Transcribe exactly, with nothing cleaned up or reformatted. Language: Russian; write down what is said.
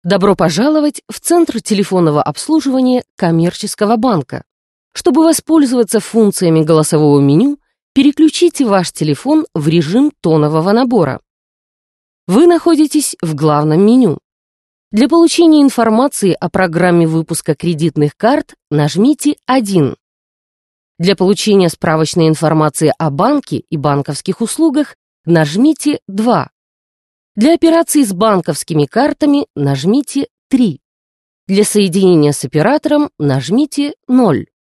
Добро пожаловать в Центр телефонного обслуживания коммерческого банка. Чтобы воспользоваться функциями голосового меню, переключите ваш телефон в режим тонового набора. Вы находитесь в главном меню. Для получения информации о программе выпуска кредитных карт нажмите один. Для получения справочной информации о банке и банковских услугах нажмите два. Для операций с банковскими картами нажмите три. Для соединения с оператором нажмите ноль.